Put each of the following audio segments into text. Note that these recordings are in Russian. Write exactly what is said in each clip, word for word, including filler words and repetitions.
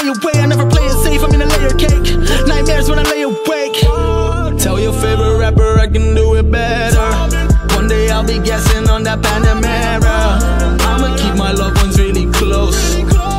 stay away, I never play it safe, I'm in a layer cake. Nightmares when I lay awake. Tell your favorite rapper I can do it better. One day I'll be guessing on that Panamera. I'ma keep my loved ones really close.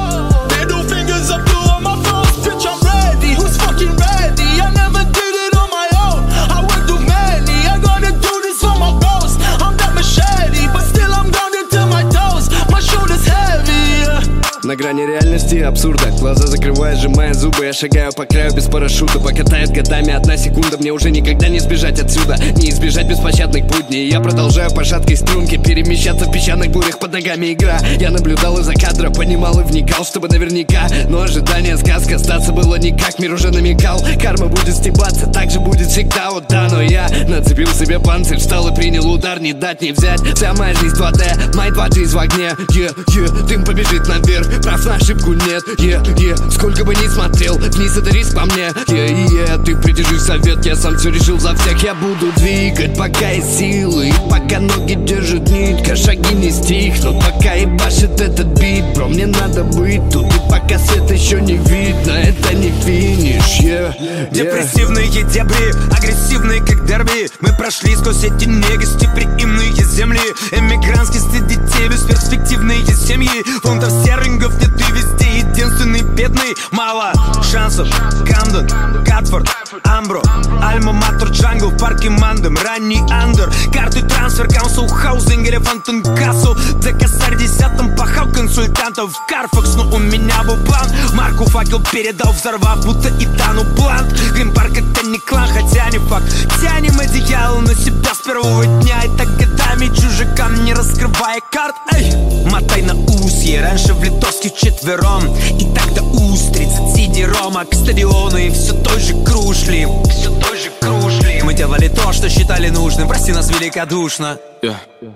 Middle fingers up to all my foes. Bitch, I'm ready, who's fucking ready? I never did it on my own, I went through many. I gotta do this for my bros. I'm that machete, but still I'm grounded to my toes. My shoulders heavy, yeah. На грани реальности и абсурда. Глаза закрывая, сжимая зубы. Я шагаю по краю без парашюта. Пока тает годами одна секунда. Мне уже никогда не сбежать отсюда, не избежать беспощадных будней. Я продолжаю по шаткой струнке перемещаться в песчаных бурях, под ногами игра. Я наблюдал из-за кадра, понимал и вникал, чтобы наверняка. Но ожидание сказка, остаться было никак. Мир уже намекал, карма будет стебаться, так же будет всегда, вот да. Но я нацепил себе панцирь, встал и принял удар, не дать не взять. Вся моя жизнь два дэ, мои два джи в огне. Yeah, yeah, дым побежит наверх, прав на ошибку нет. Yeah, yeah, сколько бы ни смотрел вниз, это риск по мне. Yeah, yeah, ты придержи совет, я сам все решил за всех. Я буду двигать, пока есть силы, и пока ноги держат нитка, шаги не стихнут, пока ебашит этот бит. Бро, мне надо быть тут, и пока свет еще не видно, это не финиш. Yeah, yeah. Депрессивные дебри, агрессивные как дерби. Мы прошли сквозь эти негостеприимные земли. Эмигрантский стыд детей, бесперспективные семьи. Фунтов стерлингов нет и везде единственный бедный. Мало шансов, Камден, Катфорд, Амбро, Альма-Матер, Джангл, в парке Мандем, ранний Андер. Карты трансфер, Council Housing или Фонтен Кассел. До косарь десятым пахал консультантов в Карфакс. Но у меня был план, марку факел передал, взорвав, будто и тану блант. Грин-парк это не клан, хотя не факт. Тянем одеяло на себя с первого дня, и так годами чужакам не раскрывая карт. Эй, мотай на усье, раньше в литовске четвером, и так до устриц, сиди рома к стадиону, и все той же крушли, все той же крушли. Мы делали то, что считали нужным, прости нас великодушно. Yeah.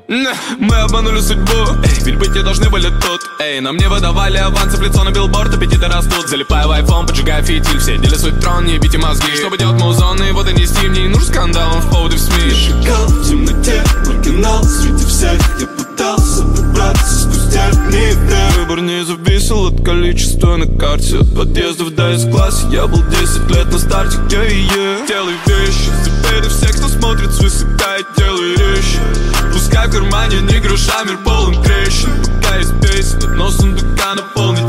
Мы обманули судьбу, эй, ведь быть не должны были тут. Эй, нам не выдавали авансы, в лицо на билборд, аппетиты растут. Залипая в айфон, поджигая фитиль, все дели свой трон, не бейте мозги. Чтобы делать музон и его донести, мне не нужен скандал, он в поводы в СМИ. Я шагал в темноте, маргинал среди всех. Я пытался выбраться сквозь тернии. Выбор не зависел от количества на карте, от подъездов до из класса. Я был десять лет на старте, где и я. Делай вещи, теперь всех, кто смотрит свысока, и делай речи. Пускай в кармане не гроша, мир полон трещин. Пока есть песни, но сундука наполнен